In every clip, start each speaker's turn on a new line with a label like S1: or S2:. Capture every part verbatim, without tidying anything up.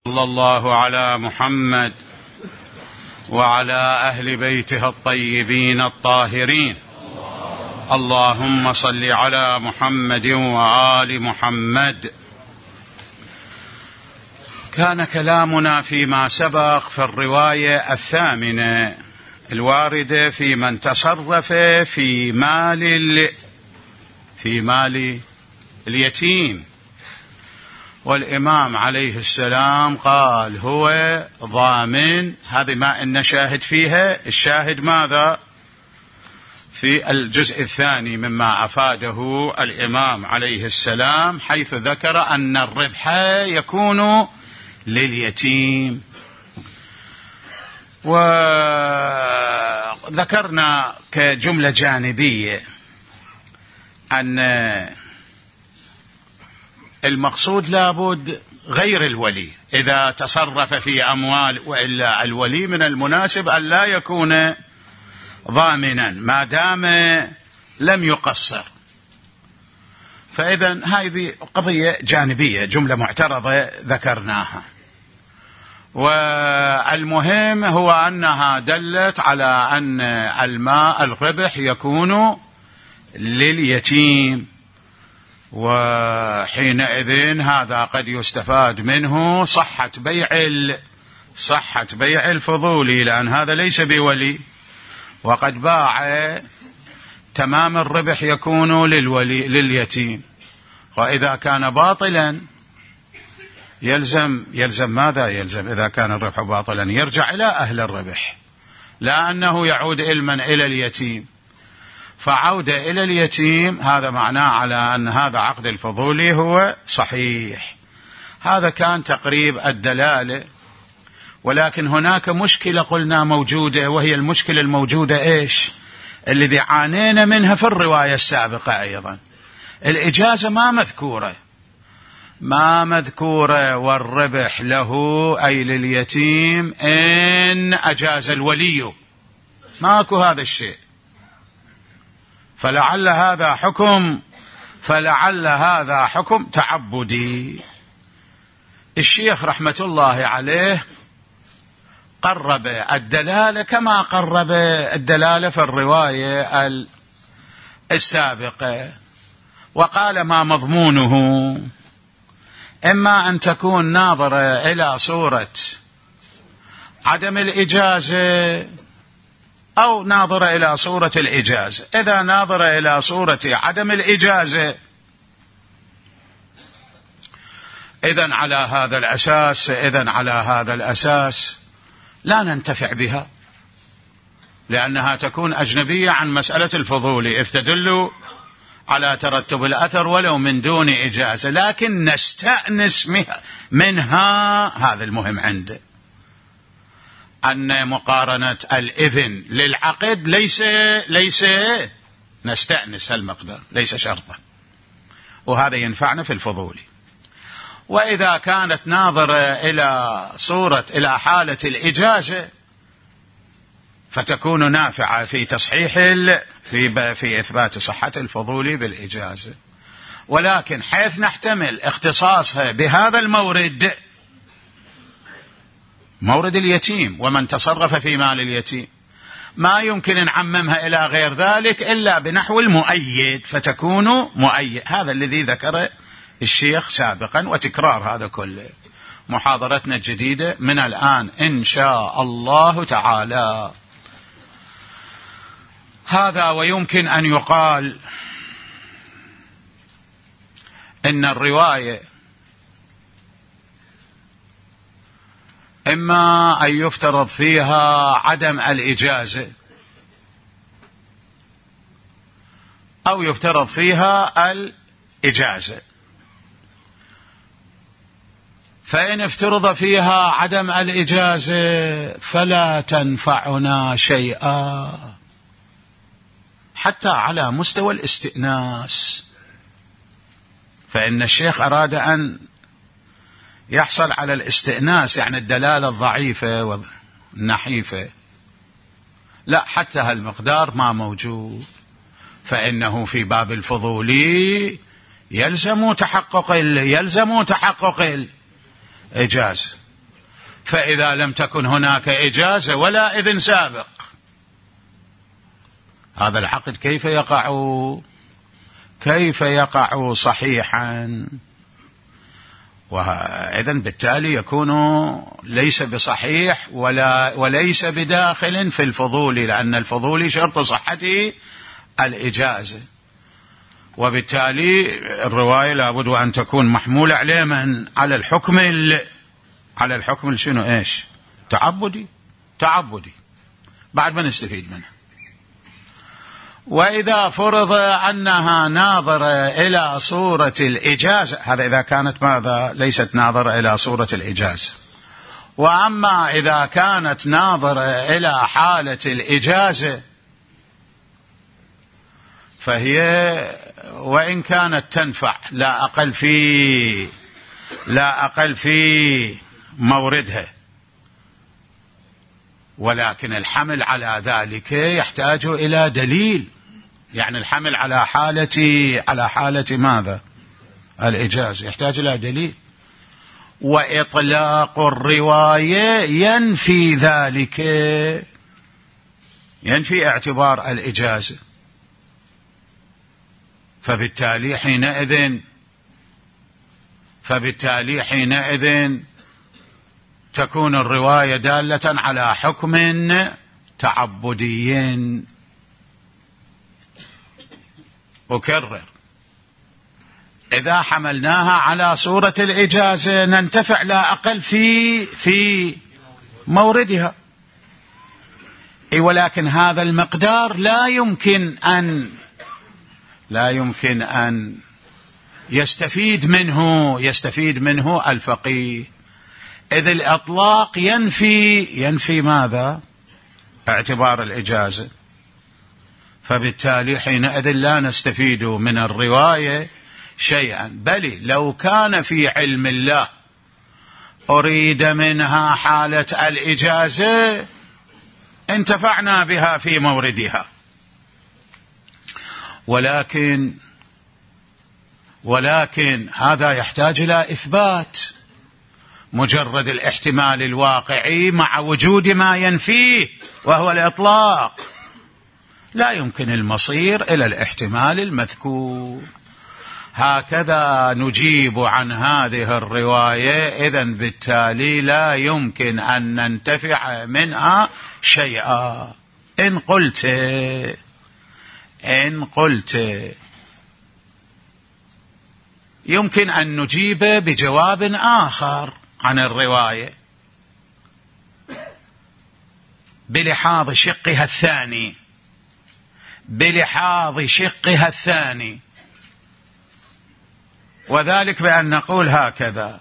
S1: صلى الله على محمد وعلى أهل بيته الطيبين الطاهرين. اللهم صل على محمد وآل محمد. كان كلامنا فيما سبق في الرواية الثامنة الواردة في من تصرف في مال في مال اليتيم، والإمام عليه السلام قال هو ضامن. هذه ما إن شاهد فيها. الشاهد ماذا؟ في الجزء الثاني مما أفاده الإمام عليه السلام، حيث ذكر أن الربح يكون لليتيم. وذكرنا كجملة جانبية أن المقصود لابد غير الولي إذا تصرف في أموال، وإلا الولي من المناسب أن لا يكون ضامنا ما دام لم يقصر. فإذا هذه قضية جانبية، جملة معترضة ذكرناها، والمهم هو أنها دلت على أن الماء الربح يكون لليتيم، وحينئذ هذا قد يستفاد منه صحة بيع صحة بيع الفضولي، لأن هذا ليس بولي وقد باع، تمام الربح يكون للولي لليتيم. وإذا كان باطلا يلزم يلزم ماذا يلزم؟ إذا كان الربح باطلا يرجع إلى أهل الربح، لا أنه يعود علما إلى اليتيم. فعودة إلى اليتيم هذا معناه على أن هذا عقد الفضولي هو صحيح. هذا كان تقريب الدلالة، ولكن هناك مشكلة قلنا موجودة، وهي المشكلة الموجودة إيش؟ الذي عانينا منها في الرواية السابقة أيضا. الإجازة ما مذكورة ما مذكورة والربح له أي لليتيم إن أجاز الولي، ماكو هذا الشيء. فلعل هذا حكم فلعل هذا حكم تعبدي. الشيخ رحمة الله عليه قرب الدلالة كما قرب الدلالة في الرواية السابقة، وقال ما مضمونه؟ إما أن تكون ناظرة إلى صورة عدم الإجازة أو ناظرة إلى صورة الإجازة. إذا ناظرة إلى صورة عدم الإجازة، إذن على هذا الأساس إذن على هذا الأساس لا ننتفع بها، لأنها تكون أجنبية عن مسألة الفضول، إذ تدل على ترتب الأثر ولو من دون إجازة، لكن نستأنس منها. هذا المهم عنده، أن مقارنة الإذن للعقد ليس ليس نستأنس المقدار، ليس شرطا، وهذا ينفعنا في الفضول. وإذا كانت ناظرة إلى صورة إلى حالة الإجازة فتكون نافعة في تصحيح في في إثبات صحة الفضول بالإجازة. ولكن حيث نحتمل اختصاصها بهذا المورد، مورد اليتيم ومن تصرف في مال اليتيم، ما يمكن نعممها إلى غير ذلك إلا بنحو المؤيد، فتكون مؤيد. هذا الذي ذكره الشيخ سابقا، وتكرار هذا كله. محاضرتنا الجديدة من الآن إن شاء الله تعالى. هذا ويمكن أن يقال إن الرواية إما أن يفترض فيها عدم الإجازة، أو يفترض فيها الإجازة. فإن افترض فيها عدم الإجازة فلا تنفعنا شيئا حتى على مستوى الاستئناس. فإن الشيخ أراد أن يحصل على الاستئناس، يعني الدلالة الضعيفة والنحيفة، لا، حتى هالمقدار ما موجود. فإنه في باب الفضولي يلزم تحقق يلزم تحقق الإجازة، فإذا لم تكن هناك إجازة ولا إذن سابق، هذا العقد كيف يقع كيف يقع صحيحا؟ وإذن بالتالي يكون ليس بصحيح ولا وليس بداخل في الفضول، لأن الفضول شرط صحته الإجازة، وبالتالي الرواية لابد أن تكون محمولة عليه من على الحكم على الحكم شنو إيش تعبدي تعبدي بعد ما نستفيد منه. وإذا فرض أنها ناظرة إلى صورة الإجازة، هذا إذا كانت ماذا ليست ناظرة إلى صورة الإجازة. وأما إذا كانت ناظرة إلى حالة الإجازة فهي وإن كانت تنفع لا أقل في لا أقل في موردها، ولكن الحمل على ذلك يحتاج إلى دليل، يعني الحمل على حالة على حالة ماذا الإجازة يحتاج إلى دليل، وإطلاق الرواية ينفي ذلك، ينفي اعتبار الإجازة. فبالتالي حينئذ فبالتالي حينئذ تكون الرواية دالة على حكم تعبدي. أكرر، إذا حملناها على صورة الإجازة ننتفع لا أقل في في موردها، ولكن هذا المقدار لا يمكن أن لا يمكن أن يستفيد منه يستفيد منه الفقيه، إذ الإطلاق ينفي ينفي ماذا اعتبار الإجازة. فبالتالي حينئذ لا نستفيد من الرواية شيئا، بل لو كان في علم الله أريد منها حالة الإجازة انتفعنا بها في موردها، ولكن ولكن هذا يحتاج إلى إثبات. مجرد الاحتمال الواقعي مع وجود ما ينفيه وهو الإطلاق لا يمكن المصير إلى الاحتمال المذكور. هكذا نجيب عن هذه الرواية، إذن بالتالي لا يمكن أن ننتفع منها شيئا. إن قلت إن قلت يمكن أن نجيب بجواب آخر عن الرواية بلحاظ شقها الثاني بلحاظ شقها الثاني وذلك بأن نقول هكذا: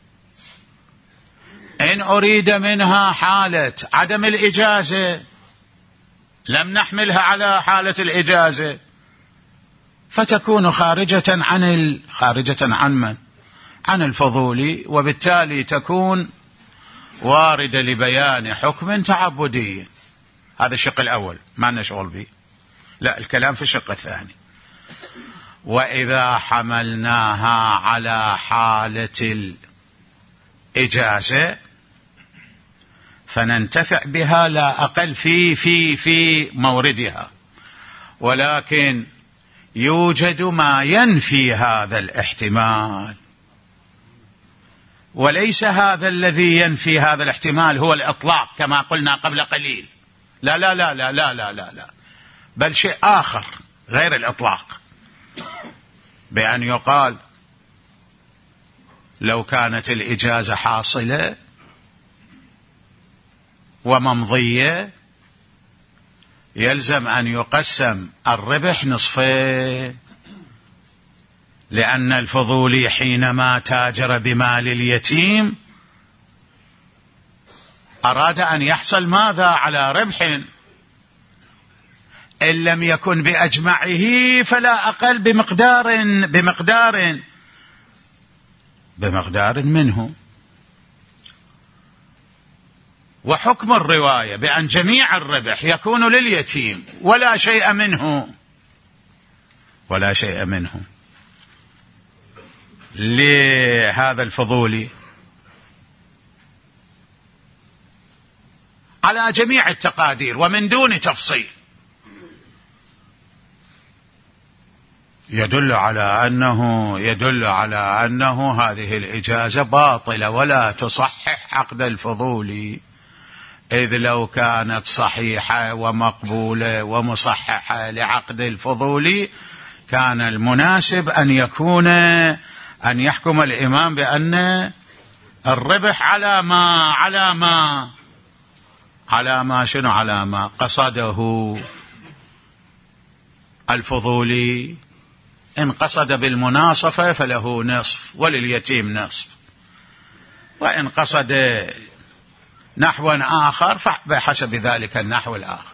S1: إن أريد منها حالة عدم الإجازة لم نحملها على حالة الإجازة، فتكون خارجة عن ال... خارجة عن من؟ عن الفضول، وبالتالي تكون واردة لبيان حكم تعبدي. هذا الشق الأول ما نشغل به، لا الكلام في الشق الثاني. وإذا حملناها على حالة الإجازة فننتفع بها لا أقل في في في موردها، ولكن يوجد ما ينفي هذا الاحتمال، وليس هذا الذي ينفي هذا الاحتمال هو الإطلاق كما قلنا قبل قليل، لا لا لا لا لا لا لا, لا. بل شيء آخر غير الإطلاق، بأن يقال لو كانت الإجازة حاصلة وممضية يلزم أن يقسم الربح نصفين، لأن الفضولي حينما تاجر بمال اليتيم أراد أن يحصل ماذا على ربح، إن لم يكن بأجمعه فلا أقل بمقدار بمقدار بمقدار منه. وحكم الرواية بأن جميع الربح يكون لليتيم ولا شيء منه ولا شيء منه لهذا الفضولي، على جميع التقادير ومن دون تفصيل، يدل على أنه يدل على أنه هذه الإجازة باطلة ولا تصحح عقد الفضول، إذ لو كانت صحيحة ومقبولة ومصححة لعقد الفضول كان المناسب أن يكون أن يحكم الإمام بأن الربح على ما على ما على ما شنو على ما قصده الفضولي. إن قصد بالمناصفة فله نصف ولليتيم نصف، وإن قصد نحو آخر فبحسب ذلك النحو الآخر.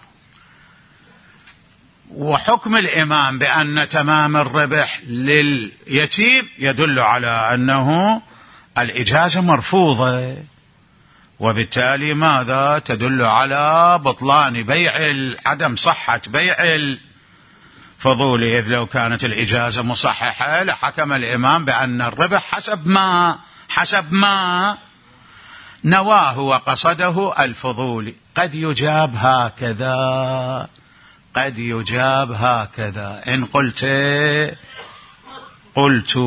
S1: وحكم الإمام بأن تمام الربح لليتيم يدل على أنه الإجازة مرفوضة، وبالتالي ماذا تدل على بطلان بيع عدم صحة بيع الفضول، إذ لو كانت الإجازة مصححة لحكم الإمام بأن الربح حسب ما حسب ما نواه وقصده الفضول. قد يجاب هكذا قد يجاب هكذا إن قلت قلت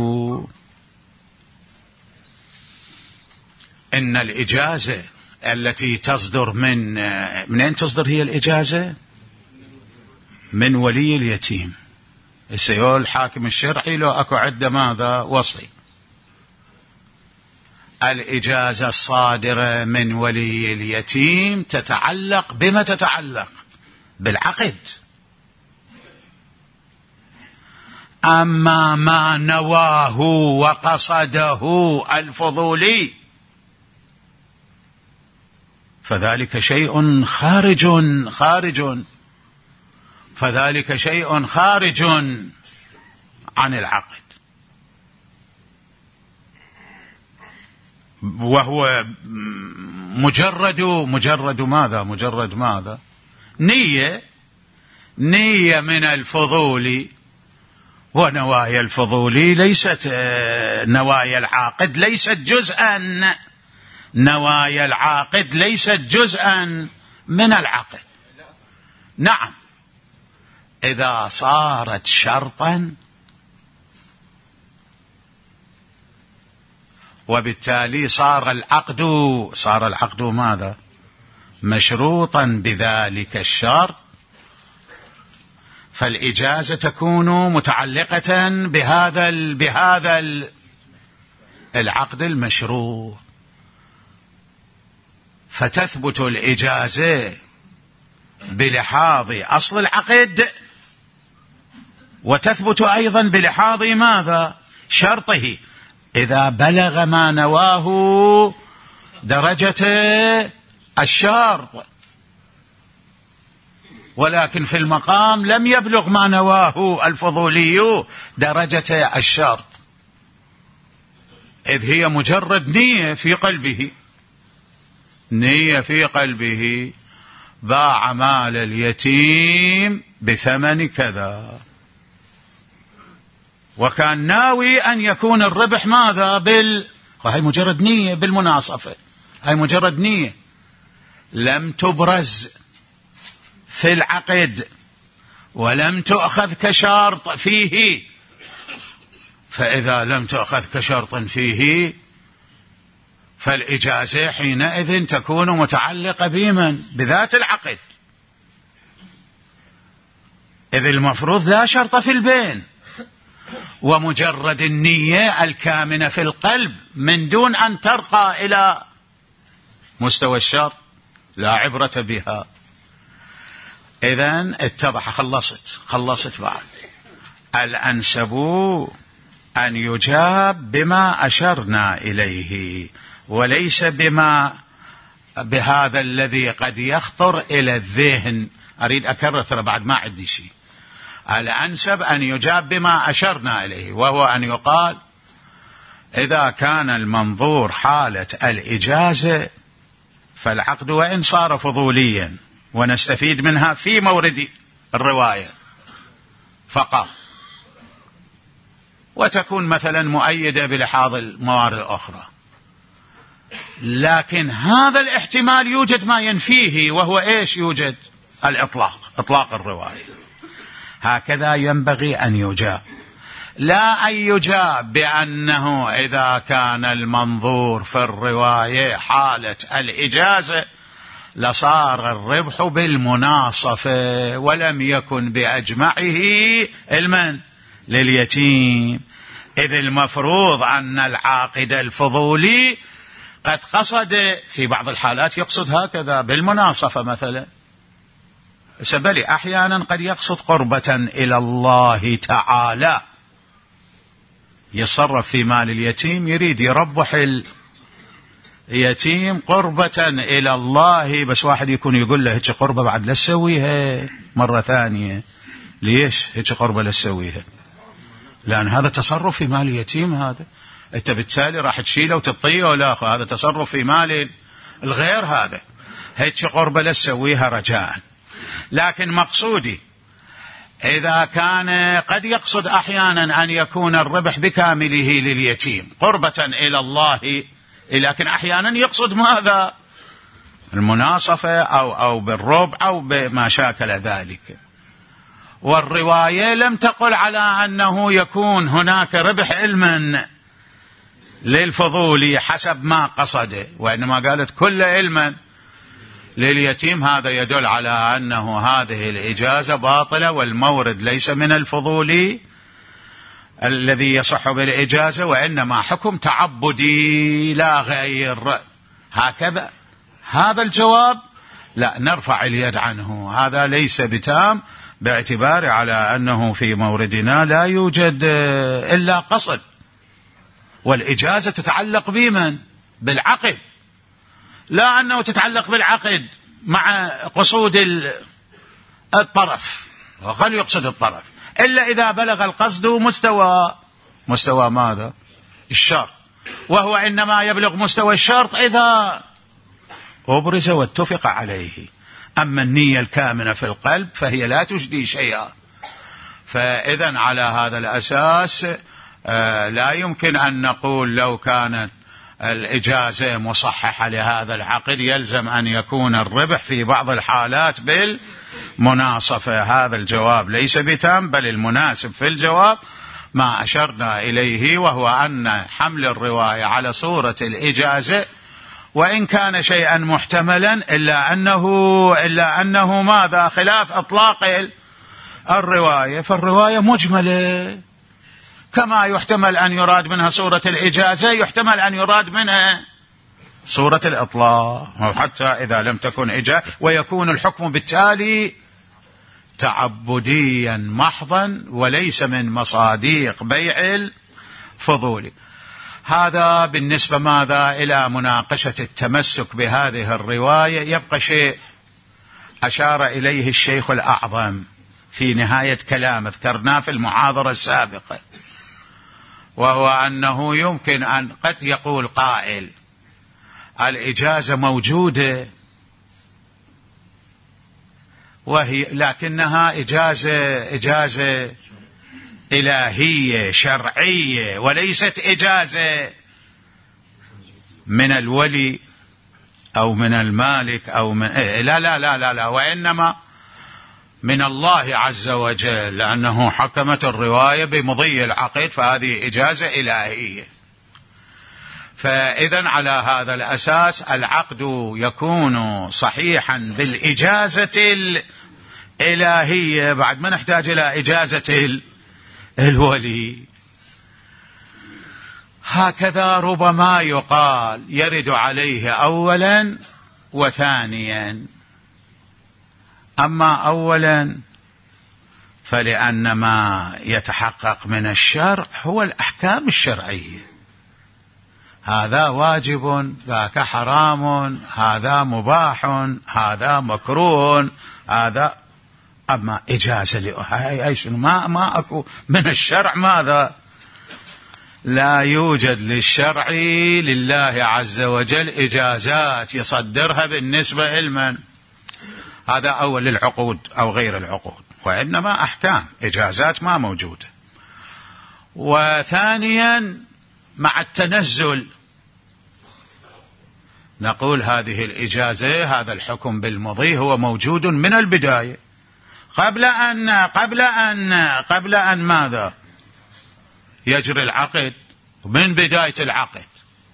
S1: إن الإجازة التي تصدر من منين تصدر هي الإجازة؟ من ولي اليتيم. السيول الحاكم الشرعي لو أكو عدة ماذا وصفي. الإجازة الصادرة من ولي اليتيم تتعلق بما تتعلق بالعقد، أما ما نواه وقصده الفضولي فذلك شيء خارج خارج فذلك شيء خارج عن العقد، وهو مجرد مجرد ماذا مجرد ماذا نية نية من الفضول، ونوايا الفضول ليست نوايا العاقد ليست جزءا نوايا العاقد ليست جزءا من العقد. نعم، إذا صارت شرطا وبالتالي صار العقد صار العقد ماذا مشروطا بذلك الشرط، فالإجازة تكون متعلقة بهذا بهذا العقد المشروط، فتثبت الإجازة بلحاظ أصل العقد، وتثبت أيضا بلحاظ ماذا شرطه إذا بلغ ما نواه درجة الشرط، ولكن في المقام لم يبلغ ما نواه الفضولي درجة الشرط، إذ هي مجرد نية في قلبه نية في قلبه باع مال اليتيم بثمن كذا، وكان ناوي أن يكون الربح ماذا بال وهي مجرد نية بالمناصفة، هي مجرد نية لم تبرز في العقد ولم تؤخذ كشرط فيه، فإذا لم تؤخذ كشرط فيه فالإجازة حينئذ تكون متعلقة بمن بذات العقد، إذ المفروض لا شرط في البين، ومجرد النية الكامنة في القلب من دون أن ترقى إلى مستوى الشرط لا عبرة بها. إذن اتضح خلصت خلصت بعد الأنسب أن يجاب بما أشرنا إليه وليس بما بهذا الذي قد يخطر إلى الذهن. أريد أكرر ترى بعد ما عندي شيء. الأنسب أن يجاب بما أشرنا إليه، وهو أن يقال إذا كان المنظور حالة الإجازة فالعقد وإن صار فضوليا ونستفيد منها في مورد الرواية فقط، وتكون مثلا مؤيدة بلحاظ الموارد الأخرى، لكن هذا الاحتمال يوجد ما ينفيه، وهو إيش؟ يوجد الإطلاق، إطلاق الرواية. هكذا ينبغي أن يجاب، لا أن يجاب بأنه إذا كان المنظور في الرواية حالة الإجازة لصار الربح بالمناصفة ولم يكن بأجمعه المن لليتيم، إذ المفروض أن العاقد الفضولي قد قصد في بعض الحالات يقصد هكذا بالمناصفة مثلا، سبلي أحيانا قد يقصد قربة إلى الله تعالى، يصرف في مال اليتيم يريد يربح اليتيم قربة إلى الله، بس واحد يكون يقول له هيك قربة بعد لا تسويها مرة ثانية. ليش هيك قربة لا تسويها؟ لأن هذا تصرف في مال اليتيم، هذا أنت بالتالي راح تشيله وتطيه ولا أخو، هذا تصرف في مال الغير، هذا هيك قربة لا تسويها رجاء. لكن مقصودي إذا كان قد يقصد أحيانا أن يكون الربح بكامله لليتيم قربة إلى الله، لكن أحيانا يقصد ماذا؟ المناصفة أو, أو بالربع أو بما شاكل ذلك. والرواية لم تقل على أنه يكون هناك ربح علما للفضولي حسب ما قصده، وإنما قالت كل علما لليتيم. هذا يدل على أنه هذه الإجازة باطلة، والمورد ليس من الفضولي الذي يصح بالإجازة، وإنما حكم تعبدي لا غير. هكذا هذا الجواب لا نرفع اليد عنه، هذا ليس بتام، باعتبار على أنه في موردنا لا يوجد إلا قصد، والإجازة تتعلق بمن؟ بالعقد، لا أنه تتعلق بالعقد مع قصود الطرف، وقد يقصد الطرف إلا إذا بلغ القصد مستوى مستوى ماذا؟ الشرط، وهو إنما يبلغ مستوى الشرط إذا أبرز واتفق عليه. أما النية الكامنة في القلب فهي لا تجدي شيئا. فإذا على هذا الأساس لا يمكن أن نقول لو كانت الإجازة مصححة لهذا العقد يلزم أن يكون الربح في بعض الحالات بالمناصفة. هذا الجواب ليس بتام، بل المناسب في الجواب ما أشرنا إليه، وهو أن حمل الرواية على صورة الإجازة وإن كان شيئا محتملا إلا أنه, إلا أنه ماذا؟ خلاف إطلاق الرواية، فالرواية مجملة، كما يحتمل أن يراد منها صورة الإجازة يحتمل أن يراد منها صورة الإطلاق، وحتى إذا لم تكن إجازة، ويكون الحكم بالتالي تعبديا محضا وليس من مصاديق بيع الفضول. هذا بالنسبة ماذا إلى مناقشة التمسك بهذه الرواية. يبقى شيء أشار إليه الشيخ الأعظم في نهاية كلام ذكرناه في المحاضرة السابقة، وهو أنه يمكن أن قد يقول قائل الإجازة موجودة وهي لكنها إجازة إجازة إلهية شرعية، وليست إجازة من الولي أو من المالك أو من لا لا لا لا, لا وإنما من الله عز وجل، لأنه حكمت الرواية بمضي العقد، فهذه إجازة إلهية. فإذا على هذا الأساس العقد يكون صحيحا بالإجازة الإلهية، بعد ما نحتاج إلى إجازة الولي. هكذا ربما يقال يرد عليه أولا وثانيا. أما أولا فلأن ما يتحقق من الشرع هو الأحكام الشرعية، هذا واجب، ذاك حرام، هذا مباح، هذا مكروه، هذا. أما إجازة أيش ما ما أكو من الشرع ماذا؟ لا يوجد للشرع لله عز وجل إجازات يصدرها بالنسبة لمن؟ هذا أول للعقود أو غير العقود، وإنما أحكام، إجازات ما موجودة. وثانيا مع التنزل نقول هذه الإجازة، هذا الحكم بالمضي هو موجود من البداية، قبل أن قبل أن قبل أن ماذا يجري العقد. من بداية العقد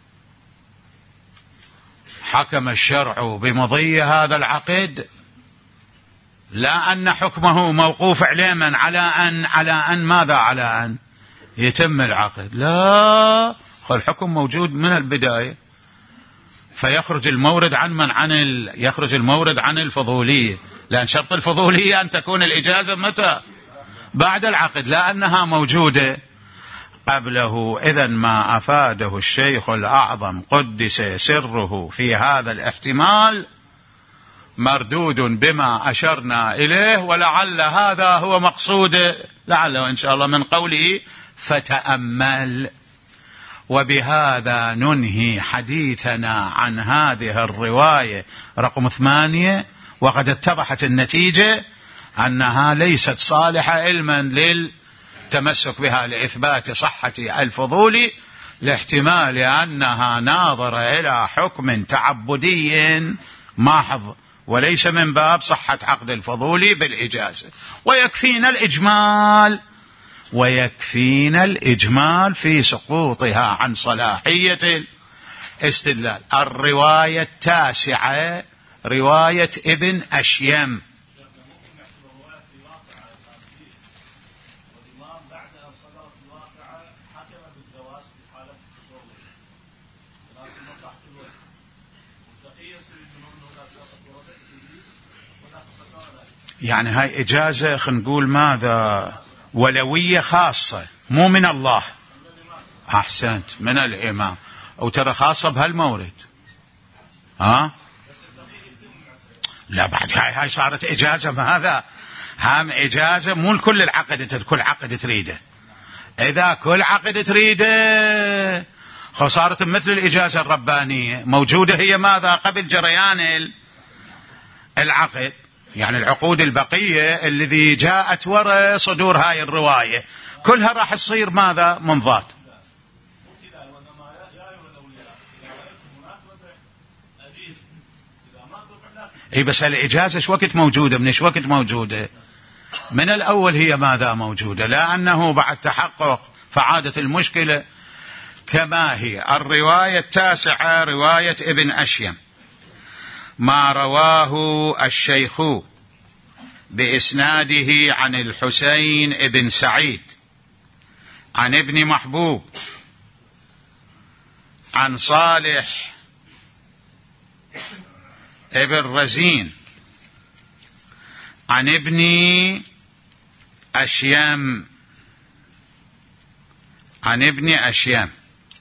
S1: حكم الشرع بمضي هذا العقد، لا أن حكمه موقوف علما على أن على أن ماذا على أن يتم العقد، لا، الحكم موجود من البداية. فيخرج المورد عن من عن ال... يخرج المورد عن الفضولية، لأن شرط الفضولية أن تكون الإجازة متى؟ بعد العقد، لا أنها موجودة قبله. إذن ما أفاده الشيخ الأعظم قدس سره في هذا الاحتمال مردود بما أشرنا إليه، ولعل هذا هو مقصود، لعله إن شاء الله من قوله فتأمل. وبهذا ننهي حديثنا عن هذه الرواية رقم ثمانية، وقد اتضحت النتيجة أنها ليست صالحة علما للتمسك بها لإثبات صحة الفضول، لاحتمال أنها ناظرة إلى حكم تعبدي محض، وليس من باب صحة عقد الفضول بالإجازة. ويكفينا الإجمال ويكفينا الإجمال في سقوطها عن صلاحية الاستدلال. الرواية التاسعة رواية ابن أشيم. يعني هاي إجازة خلينا نقول ماذا ولوية خاصة، مو من الله. أحسنت، من الإمام، أو ترى خاصة بهالمورد. ها لا، بعد هاي هاي صارت إجازة، هذا هام إجازة مو كل العقد، كل عقد تريده. إذا كل عقد تريده خسارة مثل الإجازة الربانية موجودة، هي ماذا قبل جريان العقد، يعني العقود البقية الذي جاءت وراء صدور هاي الرواية كلها راح تصير ماذا منضات. اي بس الإجازة ايش وقت موجودة؟ من ايش وقت موجودة؟ من الأول هي ماذا موجودة، لأنه بعد تحقق فعادة المشكلة كما هي. الرواية التاسعة رواية ابن أشيم، ما رواه الشيخ بإسناده عن الحسين ابن سعيد عن ابن محبوب عن صالح ابن رزين عن ابن أشيم عن ابن أشيم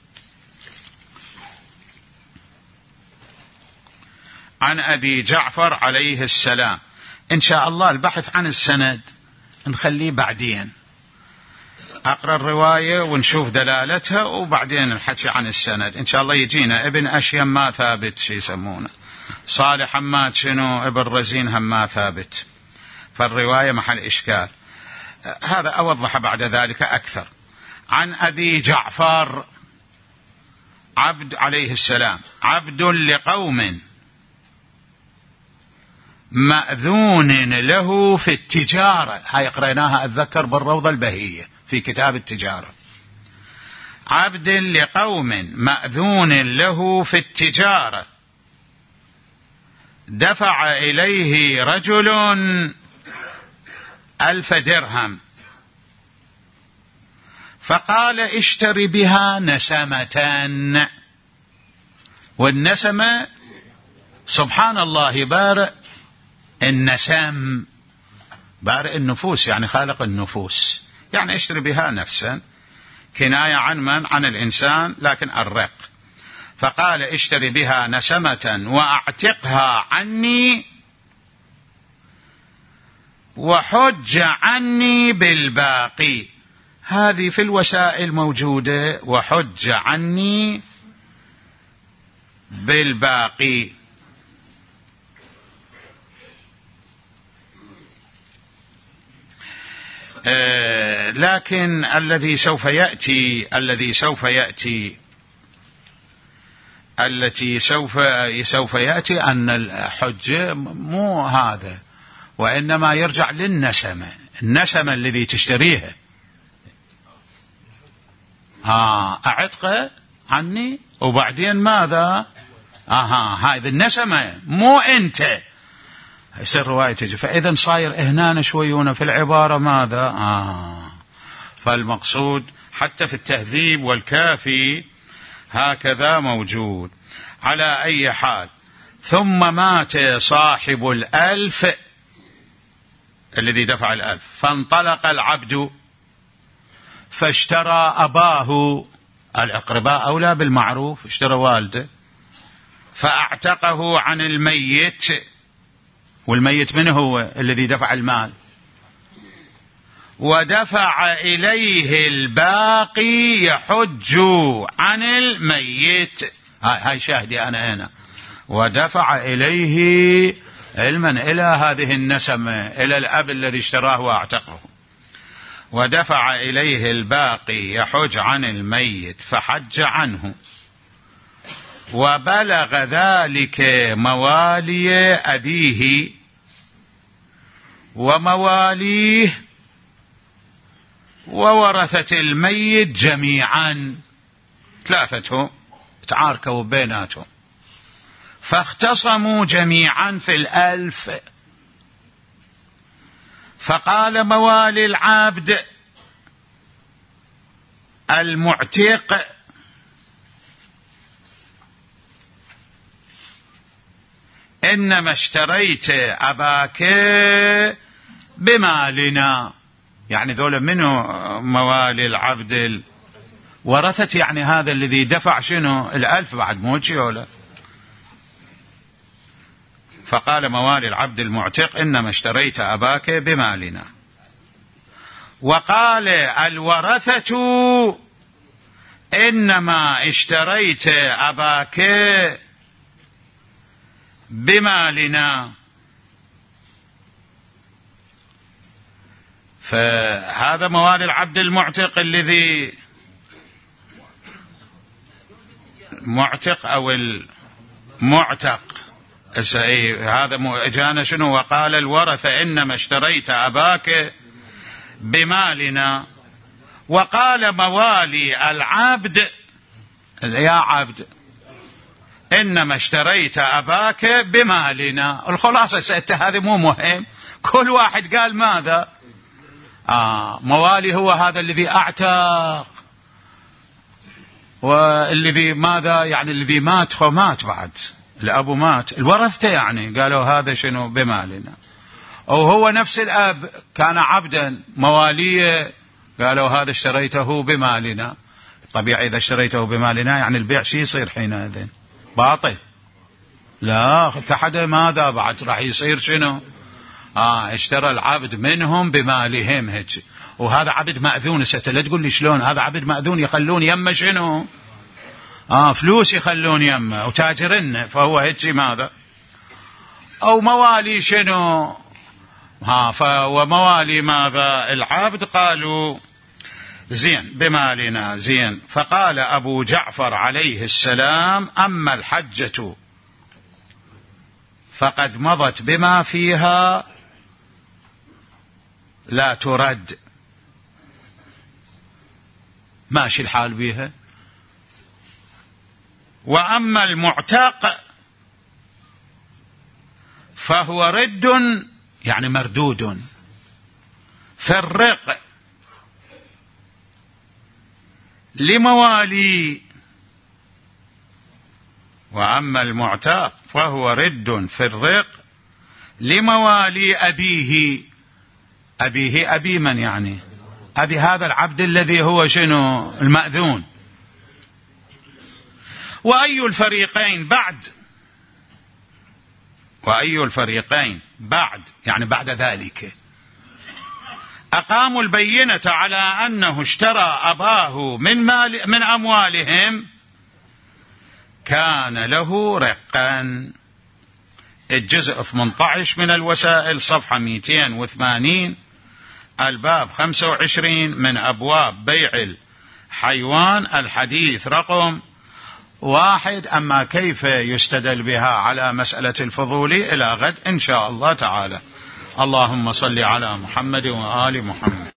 S1: عن أبي جعفر عليه السلام. إن شاء الله البحث عن السند نخليه بعدين، أقرأ الرواية ونشوف دلالتها وبعدين الحكي عن السند إن شاء الله. يجينا ابن أشيم ما ثابت شي يسمونه، صالح همات شنو، ابن رزين هم ما ثابت، فالرواية محل إشكال. هذا أوضح بعد ذلك أكثر. عن أبي جعفر عبد عليه السلام، عبد لقوم مأذون له في التجارة. هاي قريناها أتذكر بالروضة البهية في كتاب التجارة. عبد لقوم مأذون له في التجارة دفع إليه رجل ألف درهم فقال اشتري بها نسمة. والنسمة سبحان الله بارئ النسم، بارئ النفوس يعني خالق النفوس، يعني اشتري بها نفسا، كناية عن من؟ عن الإنسان، لكن الرق. فقال اشتري بها نسمة وأعتقها عني وحج عني بالباقي. هذه في الوسائل موجودة، وحج عني بالباقي. آه لكن الذي سوف يأتي الذي سوف يأتي التي سوف سوف يأتي أن الحج مو هذا، وإنما يرجع للنسمة، النسمة الذي تشتريها. آه أعتق عني وبعدين ماذا؟ آها هذه النسمة مو أنت، يصير رواية تجي. فإذا صاير إهنان شويون في العبارة ماذا؟ آه فالمقصود حتى في التهذيب والكافي هكذا موجود. على أي حال، ثم مات صاحب الألف الذي دفع الألف، فانطلق العبد فاشترى أباه، الأقرباء أولى بالمعروف، اشترى والده فأعتقه عن الميت، والميت من هو؟ الذي دفع المال، ودفع إليه الباقي يحج عن الميت. هاي, هاي شاهدي أنا هنا، ودفع إليه علما إلى هذه النسمة، إلى الأب الذي اشتراه وأعتقه، ودفع إليه الباقي يحج عن الميت فحج عنه، وبلغ ذلك موالي أبيه ومواليه وورثة الميت جميعا، ثلاثتهم تعاركوا بيناتهم، فاختصموا جميعا في الألف. فقال موالي العبد المعتق إنما اشتريت أباك بمالنا، يعني ذولا منه موالي العبد ورثت، يعني هذا الذي دفع شنو الألف بعد موتي ولا. فقال موالي العبد المعتق إنما اشتريت أباك بمالنا. وقال الورثة إنما اشتريت أباك بمالنا. فهذا موالي العبد المعتق الذي معتق أو المعتق، هذا جانا شنو؟ وقال الورثة إنما اشتريت أباك بمالنا. وقال موالي العبد يا عبد إنما اشتريت أباك بمالنا. الخلاصة سألت هذه مو مهم، كل واحد قال ماذا؟ آه موالي هو هذا الذي أعتق، والذي ماذا يعني الذي مات فمات بعد الأب مات، الورثة يعني قالوا هذا شنو بمالنا. أو هو نفس الأب كان عبدا مواليه قالوا هذا اشتريته بمالنا. طبيعي إذا اشتريته بمالنا يعني البيع شي يصير حينئذ باطل، لا اتحد ماذا بعد راح يصير شنو؟ آه اشترى العبد منهم بمالهم هيك، وهذا عبد مأذون. لا تقول لي شلون هذا عبد مأذون؟ يخلون يمه شنو؟ آه فلوس يخلون يمه وتاجرن، فهو هيك ماذا؟ أو موالي شنو؟ ها فوموالي ماذا العبد قالوا زين بمالنا زين. فقال أبو جعفر عليه السلام أما الحجة فقد مضت بما فيها لا ترد، ماشي الحال بها. وأما المعتق فهو رد يعني مردود في الرق لموالي. وأما المعتق فهو رد في الرق لموالي أبيه. أبيه أبي من يعني؟ أبي هذا العبد الذي هو شنو المأذون. وأي الفريقين بعد، وأي الفريقين بعد يعني بعد ذلك أقاموا البينة على أنه اشترى أباه من, مال من أموالهم كان له رقا. الجزء ثمانية عشر من الوسائل صفحة مئتين وثمانين، الباب خمسة وعشرين من أبواب بيع الحيوان، الحديث رقم واحد. أما كيف يستدل بها على مسألة الفضول إلى غد إن شاء الله تعالى. اللهم صل على محمد وآل محمد.